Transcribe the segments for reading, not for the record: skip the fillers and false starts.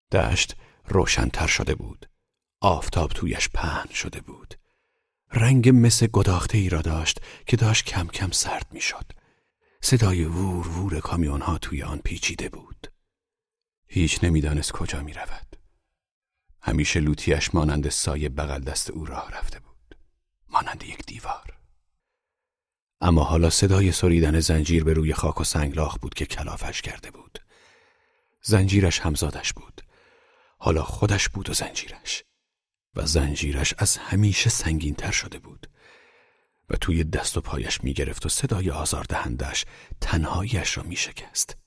دشت روشن‌تر شده بود. آفتاب تویش پهن شده بود. رنگ مس گداخته‌ای را داشت که داشت کم کم سرد می‌شد. صدای وور وور کامیون‌ها توی آن پیچیده بود. هیچ نمی‌دانست کجا می‌رود. همیشه لوتیش مانند سایه بغل دست او راه رفته بود، مانند یک دیوار. اما حالا صدای سریدن زنجیر به روی خاک و سنگلاخ بود که کلافش کرده بود. زنجیرش همزادش بود. حالا خودش بود و زنجیرش. و زنجیرش از همیشه سنگین‌تر شده بود و توی دست و پایش می‌گرفت و صدای آزاردهندش تنهاییش را می‌شکست.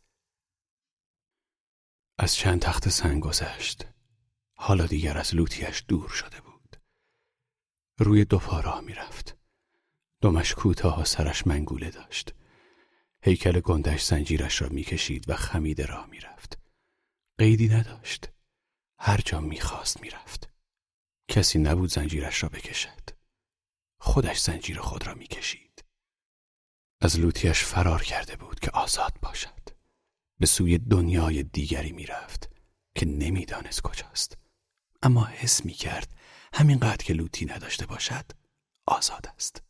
از چند تخت سنگ گذشت. حالا دیگر از لوتیش دور شده بود. روی دو پا راه می‌رفت. دمش کوتاه و سرش منگوله داشت. هیکل گندش زنجیرش را می‌کشید و خمیده راه می‌رفت. قیدی نداشت. هر جا می‌خواست می‌رفت. کسی نبود زنجیرش را بکشد. خودش زنجیر خود را می‌کشید. از لوتیش فرار کرده بود که آزاد باشد. به سوی دنیای دیگری می‌رفت که نمی‌دانست کجاست. اما حس می‌کرد همینقدر که لوتی نداشته باشد آزاد است.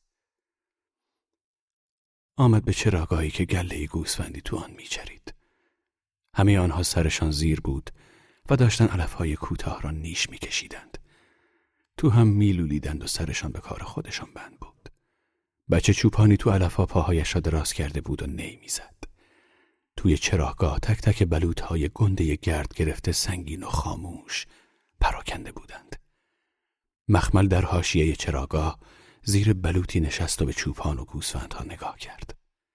آمد به چراگاهی که گله گوسفندی تو آن می‌چرید. همه آنها سرشان زیر بود و داشتن علف‌های کوتاه را نیش می‌کشیدند. تو هم میلولیدند و سرشان به کار خودشان بند بود. بچه چوپانی تو علف‌ها پاهایش را دراز کرده بود و نی می‌زد. توی چراگاه تک تک بلوط‌های گنده گرد گرفته سنگین و خاموش پراکنده بودند. مخمل در حاشیه چراگاه زیر بلوطی نشست و به چوپان و گوسفندها نگاه کرد.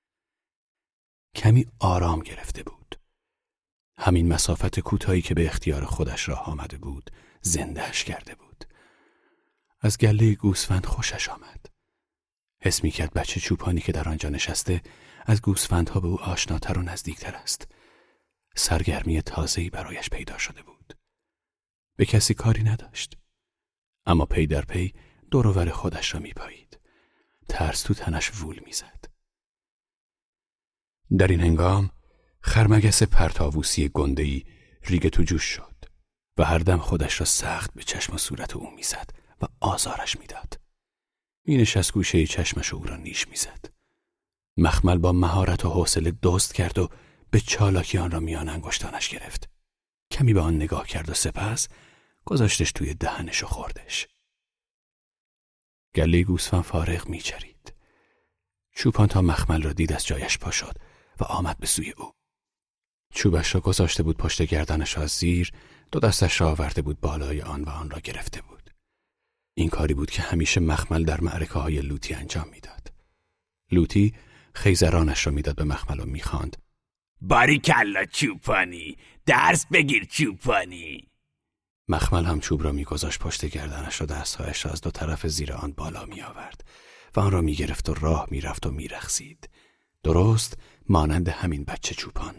کمی آرام گرفته بود. همین مسافت کوتاهی که به اختیار خودش راه آمده بود زنده‌اش کرده بود. از گله گوسفند خوشش آمد. حس می‌کرد بچه چوپانی که در آنجا نشسته از گوسفندها به او آشناتر و نزدیکتر است. سرگرمی تازه‌ای برایش پیدا شده بود. به کسی کاری نداشت. اما پی در پی دور و بر خودش را می‌پایید. ترس تو تنش وول می‌زد. در این هنگام خرمگس پرتاووسی گنده‌ای ریگ تو جوش شد و هر دم خودش را سخت به چشم و صورت او می‌زد و آزارش می‌داد. می‌نشست گوشه چشمش او را نیش می‌زد. مخمل با مهارت و حوصله دزد کرد و به چالاکی آن را میان انگشتانش گرفت. کمی به آن نگاه کرد و سپس گذاشتش توی دهنش و خوردش. گله گوسفند فارغ می‌چرید. چوپان تا مخمل را دید از جایش پا شد و آمد به سوی او. چوبش را گذاشته بود پشت گردنش و از زیر دو دستش را آورده بود بالای آن و آن را گرفته بود. این کاری بود که همیشه مخمل در معرکه‌های لوتی انجام میداد. لوتی خیزرانش را میداد به مخمل و میخواند: باریکلا چوپانی، درس بگیر چوپانی. مخمل هم چوب را میگذاشت پشت گردنش و دستهایش را از دو طرف زیر آن بالا میآورد و آن را میگرفت و راه میرفت و میرقصید، درست مانند همین بچه چوپان.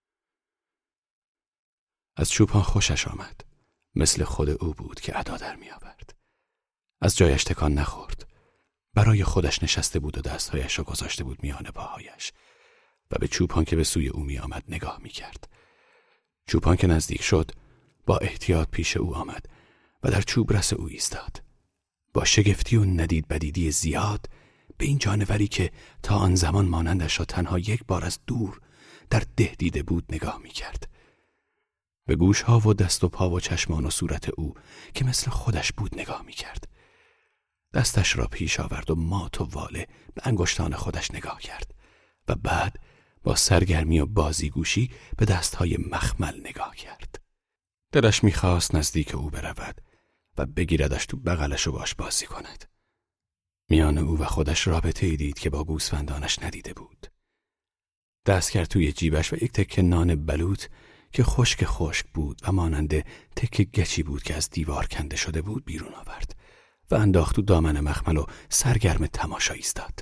از چوپان خوشش آمد. مثل خود او بود که ادا در میآورد. از جایش تکان نخورد. برای خودش نشسته بود و دستهایش را گذاشته بود میان پاهایش و به چوپان که به سوی او می آمد نگاه می کرد. چوپان که نزدیک شد با احتیاط پیش او آمد و در چوب رس او ایستاد. با شگفتی و ندید بدیدی زیاد به این جانوری که تا آن زمان مانندش را تنها یک بار از دور در ده دیده بود نگاه می کرد. به گوشها و دست و پا و چشمان و صورت او که مثل خودش بود نگاه می کرد. دستش را پیش آورد و مات و واله به انگشتان خودش نگاه کرد و بعد با سرگرمی و بازیگوشی به دستهای مخمل نگاه کرد. دلش میخواست نزدیک او برود و بگیردش تو بغلش و باش بازی کند. میان او و خودش رابطه‌ای دید که با گوسفندانش ندیده بود. دست کرد توی جیبش و یک تکه نان بلوط که خشک بود و مانند تکه گچی بود که از دیوار کنده شده بود بیرون آورد و انداخت تو دامن مخمل و سرگرم تماشا ایستاد.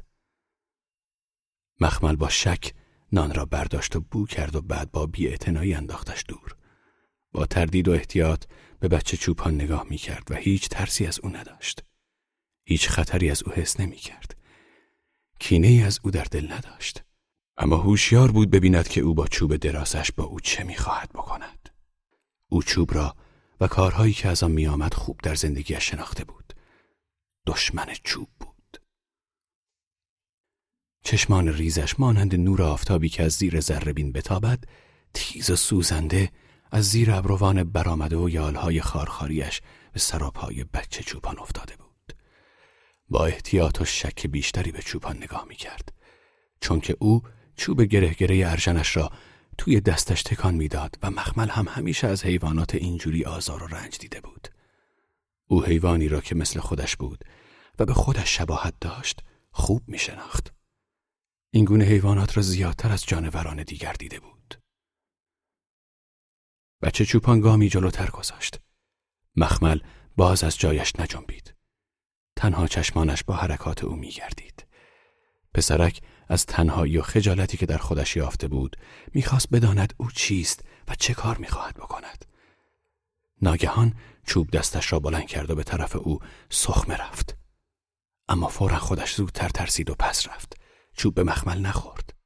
مخمل با شک نان را برداشت و بو کرد و بعد با بی‌اعتنایی انداختش دور. با تردید و احتیاط به بچه چوپان نگاه می کرد و هیچ ترسی از او نداشت. هیچ خطری از او حس نمی کرد. کینه‌ای از او در دل نداشت. اما هوشیار بود ببیند که او با چوب درازش با او چه می خواهد بکند. او چوب را و کارهایی که از آن می آمد خوب در زندگیش شناخته بود. دشمن چوب بود. چشمان ریزش مانند نور آفتابی که از زیر ذره‌بین بتابد، تیز و سوزنده از زیر ابروان برآمده و یالهای خارخاریش به سراپای بچه چوپان افتاده بود. با احتیاط و شک بیشتری به چوپان نگاه می کرد، چون که او چوب گره گره ارژنش را توی دستش تکان میداد و مخمل هم همیشه از حیوانات اینجوری آزار و رنج دیده بود. او حیوانی را که مثل خودش بود و به خودش شباهت داشت خوب می شناخت. این گونه حیوانات را زیادتر از جانوران دیگر دیده بود. بچه چوپان گامی جلوتر گذاشت. مخمل باز از جایش نجنبید. تنها چشمانش با حرکات او می گردید. پسرک از تنهایی و خجالتی که در خودش یافته بود میخواست بداند او چیست و چه کار میخواهد بکند. ناگهان چوب دستش را بلند کرد و به طرف او سخمه رفت. اما فورا خودش زودتر ترسید و پس رفت. چوب به مخمل نخورد.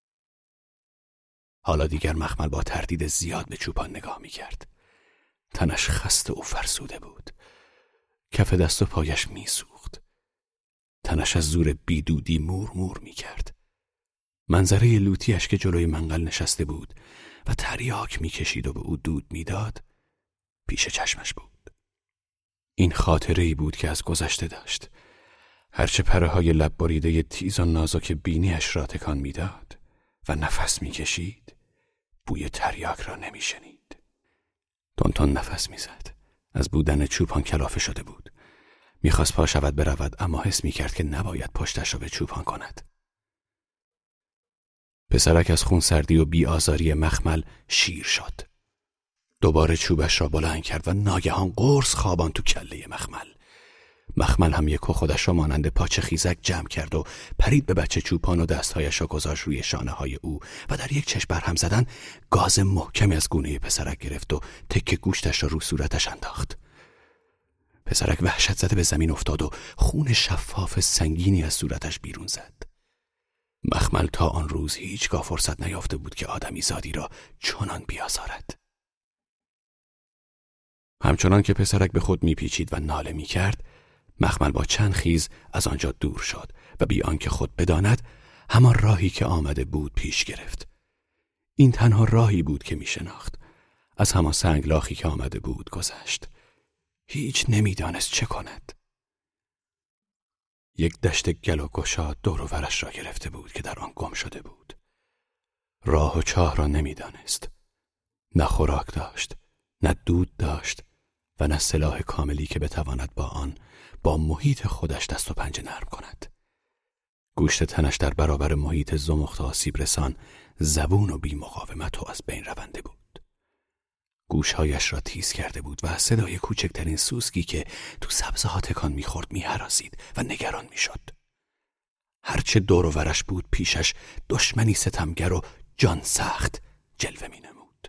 حالا دیگر مخمل با تردید زیاد به چوپان نگاه میکرد. تنش خسته و فرسوده بود. کف دست و پایش میسوخت. تنش از زور بیدودی مور مور میکرد. منظره لوتیش که جلوی منقل نشسته بود و تریاک میکشید و به او دود میداد پیش چشمش بود. این خاطره‌ای بود که از گذشته داشت. هرچه پره‌های لب بریده تیز و نازک بینیش را تکان میداد و نفس میکشید، بوی تریاک را نمیشنید. تون نفس میزد. از بودن چوپان کلافه شده بود. میخواست پا شود برود، اما حس میکرد که نباید پشتش را به چوپان کند. پسرک از خونسردی و بی‌آزاری مخمل شیر شد. دوباره چوبش را بلند کرد و ناگهان قرص خوابان تو کله مخمل. مخمل هم یکو خودش را مانند پاچه خیزک جمع کرد و پرید به بچه چوپان و دستهایش را گذاشت روی شانه های او و در یک چشم برهم زدن گاز محکمی از گونه پسرک گرفت و تکه گوشتش را رو صورتش انداخت. پسرک وحشت زده به زمین افتاد و خون شفاف سنگینی از صورتش بیرون زد. مخمل تا آن روز هیچگاه فرصت نیافته بود که آدمی زادی را چنان بیازارد. همچنان که پسرک به خود میپیچید و ناله میکرد، مخمل با چند خیز از آنجا دور شد و بی آنکه خود بداند همان راهی که آمده بود پیش گرفت. این تنها راهی بود که میشناخت. از همان سنگلاخی که آمده بود گذشت. هیچ نمیدانست چه کند. یک دشت گل و گشاد دور و برش را گرفته بود که در آن گم شده بود. راه و چاه را نمیدانست. نه خوراک داشت، نه دود داشت و نه سلاح کاملی که بتواند با آن با محیط خودش دست و پنجه نرم کند. گوشت تنش در برابر محیط زمخت آسیب رسان زبون و بی مقاومت و از بین رونده بود. گوشهایش را تیز کرده بود و صدای کوچکترین سوسکی که تو سبزه ها تکان میخورد میهراسید و نگران میشد. هرچه دور و ورش بود پیشش دشمنی ستمگر و جان سخت جلوه مینمود.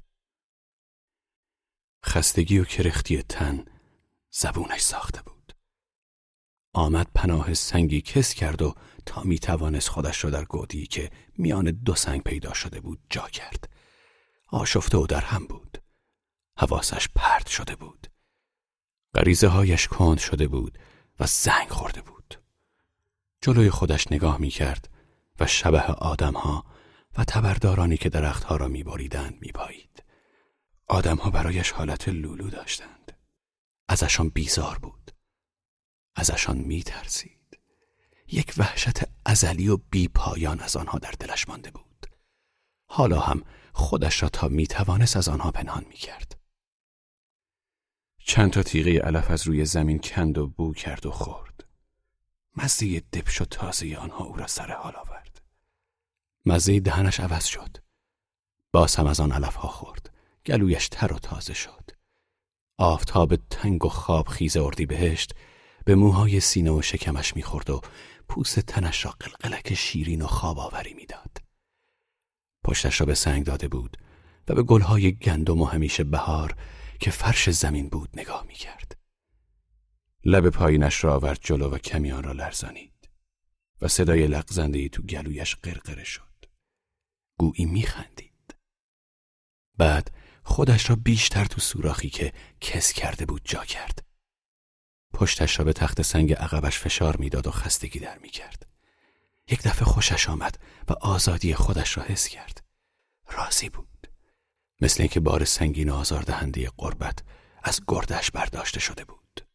خستگی و کرختی تن زبونش ساخته بود. آمد پناه سنگی کس کرد و تا میتوانست خودش را در گودی که میان دو سنگ پیدا شده بود جا کرد. آشفته و در هم بود. حواسش پرت شده بود. غریزه هایش کند شده بود و زنگ خورده بود. جلوی خودش نگاه می کرد و شبح آدم ها و تبردارانی که درخت ها را می بریدند می پایید. آدم ها برایش حالت لولو داشتند. ازشان بیزار بود. ازشان می ترسید. یک وحشت ازلی و بی پایان از آنها در دلش مانده بود. حالا هم خودش را تا می توانست از آنها پنهان می کرد. چند تا تیغه علف از روی زمین کند و بو کرد و خورد. مزه دبش و تازه آنها او را سر حال آورد. مزه دهنش عوض شد. باز هم از آن علف ها خورد. گلویش تر و تازه شد. آفتاب تنگ و خواب خیز اردیبهشت به موهای سینه و شکمش میخورد و پوست تنش را قلقلک شیرین و خواب آوری میداد. پشتش را به سنگ داده بود و به گلهای گندم و همیشه بهار که فرش زمین بود نگاه میکرد. لب پایینش را آورد جلو و کمی آن را لرزانید و صدای لغزنده‌ای تو گلویش قرقره شد. گویی میخندید. بعد خودش را بیشتر تو سوراخی که کس کرده بود جا کرد. پشتش را به تخت سنگ عقبش فشار میداد و خستگی در میکرد. یک دفعه خوشش آمد و آزادی خودش را حس کرد. راضی بود. مثل اینکه بار سنگین و آزاردهنده غربت از گردش برداشته شده بود.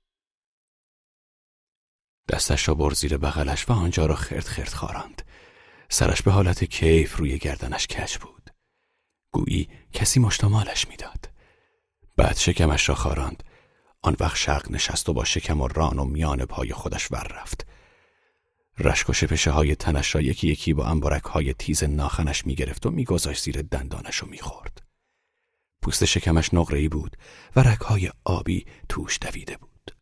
دستش را برد زیر بغلش و آنجا را خرد خرد خاراند. سرش به حالت کیف روی گردنش کج بود. گویی کسی مشتمالش میداد. بعد شکمش را خاراند. آن وقت شرق نشست و با شکم و ران و میان پای خودش ور رفت. رشک و شپشه های تنش را یکی یکی با انبارک های تیز ناخنش میگرفت و میگذاشت زیر دندانش و میخورد. پوست شکمش نقره‌ای بود و رگ‌های آبی توش دویده بود.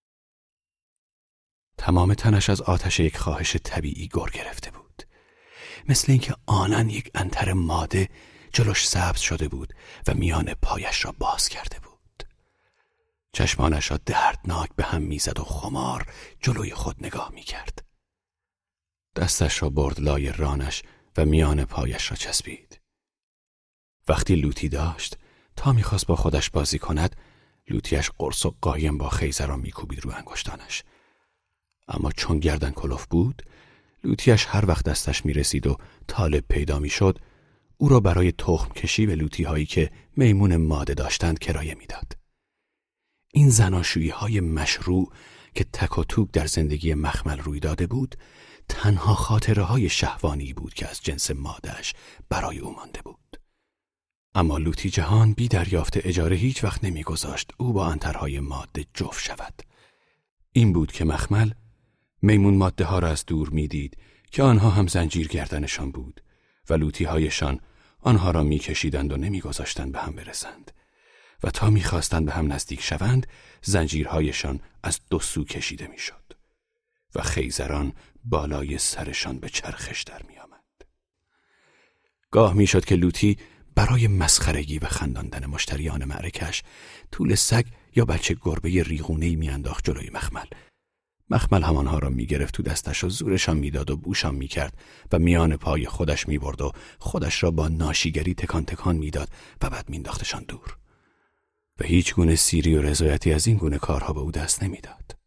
تمام تنش از آتش یک خواهش طبیعی گر گرفته بود. مثل اینکه آنن یک عنتر ماده جلوش سبز شده بود و میان پایش را باز کرده بود. چشمانش را دردناک به هم میزد و خمار جلوی خود نگاه میکرد. دستش را برد لای رانش و میان پایش را چسبید. وقتی لوتی داشت تا میخواست با خودش بازی کند، لوتیش قرص و قایم با خیزران میکوبید رو انگشتانش. اما چون گردن کلوف بود، لوتیش هر وقت دستش میرسید و طالب پیدا میشد، او را برای تخم کشی به لوتی هایی که میمون ماده داشتند کرایه میداد. این زناشویی های مشروع که تک و توک در زندگی مخمل روی داده بود، تنها خاطره های شهوانی بود که از جنس مادهش برای او مانده بود. اما لوتی جهان بی دریافت اجاره هیچ وقت نمیگذاشت او با عنترهای ماده جفت شود. این بود که مخمل میمون ماده ها را از دور میدید که آنها هم زنجیر گردنشان بود و لوتی هایشان آنها را میکشیدند و نمیگذاشتند به هم برسند و تا میخواستند به هم نزدیک شوند زنجیرهایشان از دو سو کشیده میشد و خیزران بالای سرشان به چرخش در میآمد. گاه میشد که لوتی برای مسخرگی و خنداندن مشتریان معرکش طول سگ یا بچه گربه ریغونه‌ای میانداخت جلوی مخمل. مخمل همانها را میگرفت تو دستش و زورشان میداد و بوشان میکرد و میان پای خودش میبرد و خودش را با ناشیگری تکان تکان میداد و بعد مینداختشان دور. و هیچ گونه سیری و رضایتی از این گونه کارها به او دست نمیداد.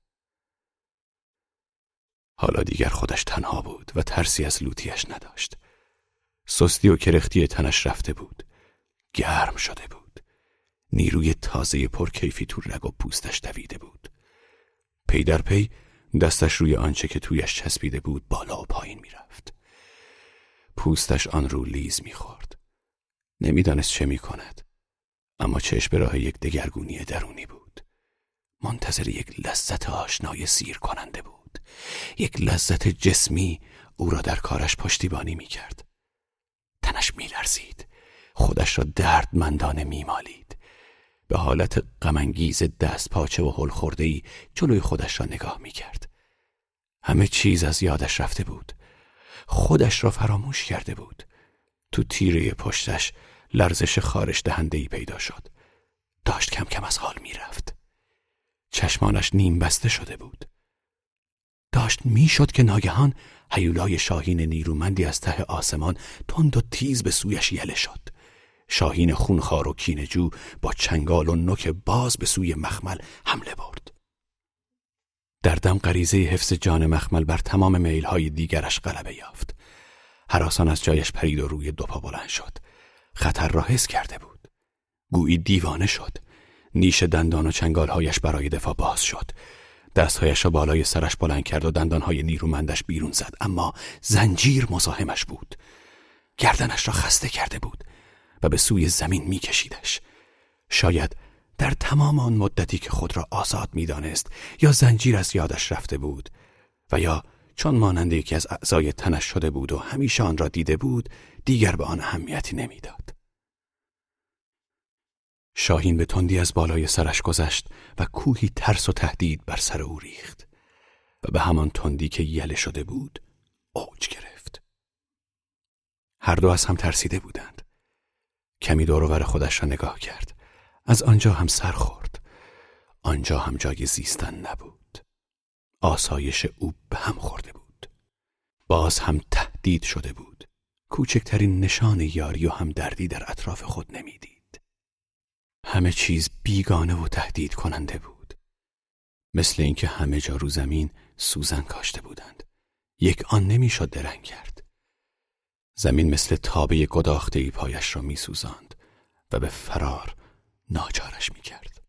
حالا دیگر خودش تنها بود و ترسی از لوتیش نداشت. سستی و کرختی تنش رفته بود. گرم شده بود. نیروی تازه پرکیفی تو رگ و پوستش دویده بود. پی در پی دستش روی آنچه که تویش چسبیده بود بالا و پایین میرفت. پوستش آن رو لیز میخورد. نمیدانست چه میکند. اما چشم به راه یک دگرگونی درونی بود. منتظر یک لذت آشنای سیر کننده بود. یک لذت جسمی او را در کارش پشتیبانی میکرد. تنش میلرزید. خودش را دردمندانه میمالید. به حالت غم‌انگیز دست پاچه و هل خورده‌ای جلوی خودش را نگاه میکرد. همه چیز از یادش رفته بود. خودش را فراموش کرده بود. تو تیره پشتش لرزش خارش دهنده‌ای پیدا شد. داشت کم کم از حال میرفت. چشمانش نیم بسته شده بود. داشت میشد که ناگهان هیولای شاهین نیرومندی از ته آسمان تند و تیز به سویش یله شد. شاهین خونخوار و کینه‌جو با چنگال و نوک باز به سوی مخمل حمله برد. در دم غریزه حفظ جان مخمل بر تمام میل‌های دیگرش غلبه یافت. هراسان از جایش پرید و روی دو پا بلند شد. خطر را حس کرده بود. گویی دیوانه شد. نیش دندان و چنگالهایش برای دفاع باز شد. دستهایش را بالای سرش بلند کرد و دندانهای نیرومندش بیرون زد، اما زنجیر مزاحمش بود. گردنش را خسته کرده بود و به سوی زمین می‌کشیدش. شاید در تمام آن مدتی که خود را آزاد می‌دانست یا زنجیر از یادش رفته بود و یا چون مانند یکی از اعضای تنش شده بود و همیشه آن را دیده بود دیگر به آن اهمیتی نمی‌داد. شاهین به تندی از بالای سرش گذشت و کوهی ترس و تهدید بر سر او ریخت و به همان تندی که یله شده بود اوج گرفت. هر دو از هم ترسیده بودند. کمی دور و بر خودش را نگاه کرد. از آنجا هم سر خورد. آنجا هم جای زیستن نبود. آسایش او به هم خورده بود. باز هم تهدید شده بود. کوچکترین نشان یاری و همدردی در اطراف خود نمیدید. همه چیز بیگانه و تهدید کننده بود. مثل اینکه همه جا رو زمین سوزن کاشته بودند. یک آن نمیشد درنگ کرد. زمین مثل تابه گداخته‌ای پایش را میسوزاند و به فرار ناچارش میکرد.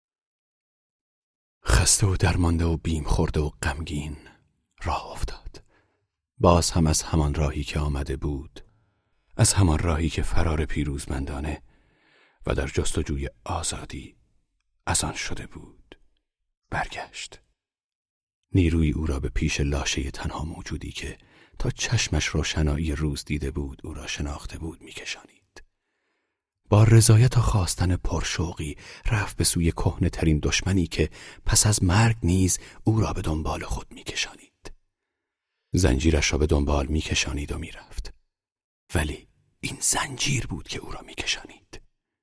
خسته و درمانده و بیم خورده و غمگین راه افتاد. باز هم از همان راهی که آمده بود، از همان راهی که فرار پیروزمندانه و در جستجوی آزادی از آن شده بود برگشت. نیروی او را به پیش لاشه تنها موجودی که تا چشمش روشنایی روز دیده بود او را شناخته بود میکشانید. با رضایت و خواستن پرشوقی رفت به سوی کهنه ترین دشمنی که پس از مرگ نیز او را به دنبال خود میکشانید. زنجیرش را به دنبال میکشانید و میرفت، ولی این زنجیر بود که او را میکشانید.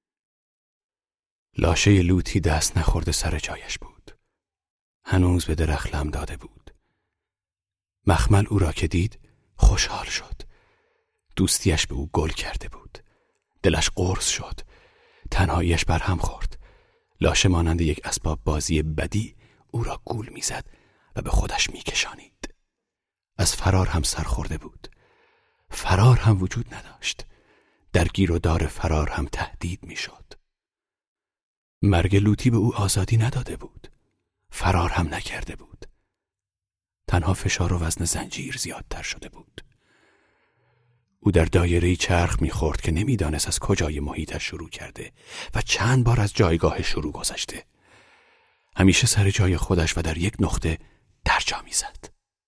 لاشه لوتی دست نخورده سر جایش بود. هنوز به درخت لم داده بود. مخمل او را که دید خوشحال شد. دوستیش به او گل کرده بود. دلش قرص شد. تنهاییش برهم خورد. لاشه مانند یک اسباب بازی بدی او را گول میزد و به خودش میکشانید. از فرار هم سر خورده بود. فرار هم وجود نداشت. در گیر و دار فرار هم تهدید میشد. مرگ لوتی به او آزادی نداده بود. فرار هم نکرده بود. تنها فشار و وزن زنجیر زیادتر شده بود. او در دایره‌ای چرخ می‌خورد که نمی‌دانست از کجای محیطش شروع کرده و چند بار از جایگاه شروع گذشته. همیشه سر جای خودش و در یک نقطه درجا می‌زد.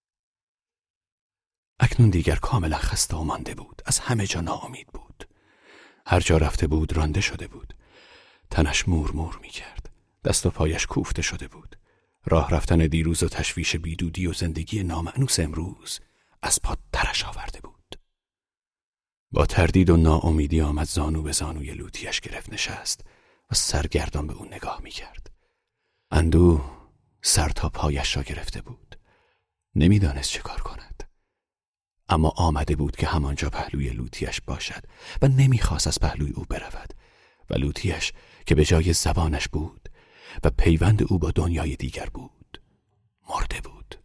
اکنون دیگر کاملا خسته و مانده بود. از همه جا ناامید بود. هر جا رفته بود رانده شده بود. تنش مور مور می‌کرد. دست و پایش کوفته شده بود. راه رفتن دیروز و تشویش بیدودی و زندگی نامأنوس امروز از پا درش آورده بود. با تردید و ناامیدی آمد زانو به زانوی لوتیش گرفت نشست و سرگردان به او نگاه می‌کرد. اندوه سر تا پایش را گرفته بود. نمی‌دانست چه کار کند. اما آمده بود که همانجا پهلوی لوتیش باشد و نمی‌خواست از پهلوی او برود و لوتیش که به جای زبانش بود و پیوند او با دنیای دیگر بود مرده بود.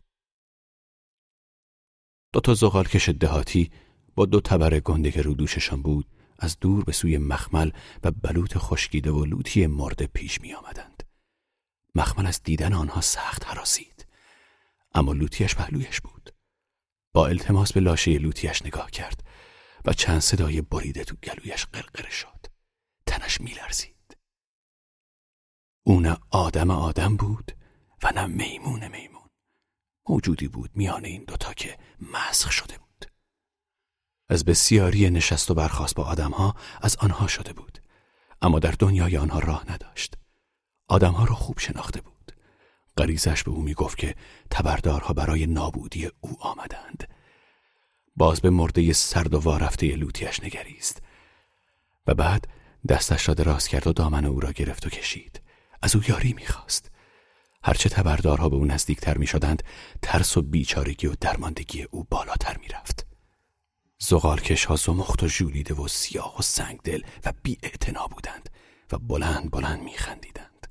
2 زغالکش دهاتی با 2 تبر گنده که رو دوششان بود از دور به سوی مخمل و بلوط خشکیده و لوتی مرده پیش می آمدند. مخمل از دیدن آنها سخت هراسید، اما لوتیش پهلویش بود. با التماس به لاشه لوتیش نگاه کرد و چند صدای بریده تو گلویش قرقره شد. تنش می لرزید. او نه آدم بود و نه میمون. موجودی بود میان این دوتا که مسخ شده بود. از بسیاری نشست و برخاست با آدمها از آنها شده بود، اما در دنیای آنها راه نداشت. آدمها را خوب شناخته بود. غریزش به او میگفت که تبردارها برای نابودی او آمدند. باز به مرده سرد و وارفته لوتیش نگریست و بعد دستش را دراز کرد و دامن او را گرفت و کشید. از او یاری میخواست. هرچه تبردارها به او نزدیکتر میشدند ترس و بیچارگی و درماندگی او بالاتر میرفت. زغالکش‌ها زمخت و ژولیده و سیاه و سنگدل و بی‌اعتنا بودند و بلند بلند میخندیدند.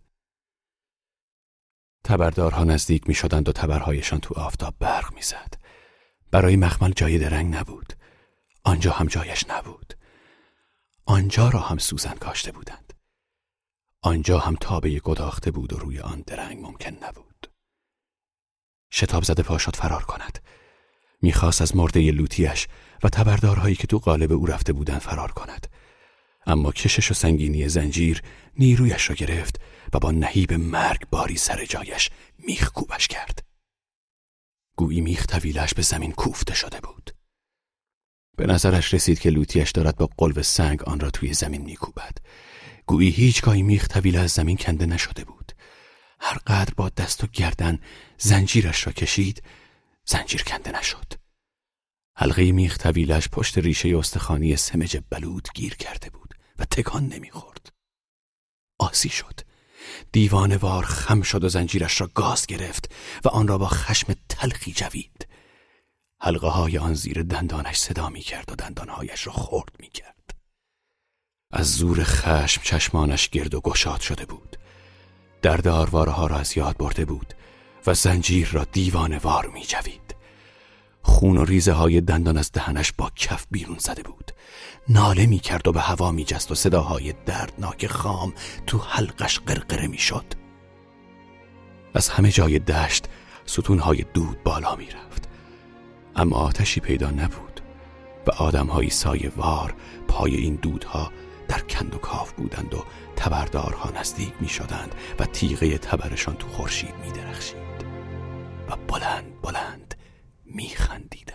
تبردارها نزدیک میشدند و تبرهایشان تو آفتاب برق میزد. برای مخمل جای درنگ نبود. آنجا هم جایش نبود. آنجا را هم سوزن کاشته بودند. آنجا هم تابه گداخته بود و روی آن درنگ ممکن نبود. شتاب زده پا شد فرار کند. میخواست از مرده لوتیش و تبردارهایی که تو قالب او رفته بودند فرار کند، اما کشش و سنگینی زنجیر نیرویش را گرفت و با نهیب مرگ باری سر جایش میخ کوبش کرد. گویی میخ طویلش به زمین کوفته شده بود. به نظرش رسید که لوتیش دارد با قلب سنگ آن را توی زمین میکوبد. گویی هیچگاهی میخ طویل از زمین کنده نشده بود. هر قدر با دست و گردن زنجیرش را کشید، زنجیر کنده نشد. حلقه میخ طویلش پشت ریشه استخوانی سمج بلوط گیر کرده بود و تکان نمیخورد. آسی شد. دیوانه‌وار خم شد و زنجیرش را گاز گرفت و آن را با خشم تلخی جوید. حلقه های آن زیر دندانش صدا می کرد و دندانهایش را خرد می کرد. از زور خشم چشمانش گرد و گشاد شده بود. درد آرواره ها را از یاد برده بود و زنجیر را دیوانه وار می جوید. خون و ریزه های دندان از دهنش با کف بیرون زده بود. ناله می کرد و به هوا می جست و صداهای دردناک خام تو حلقش قرقره می شد. از همه جای دشت ستونهای دود بالا می رفت، اما آتشی پیدا نبود و آدمهایی سایه وار پای این دودها در کند و کاف بودند و تبردارها نزدیک می شدند و تیغه تبرشان تو خورشید می درخشید و بلند بلند می خندید.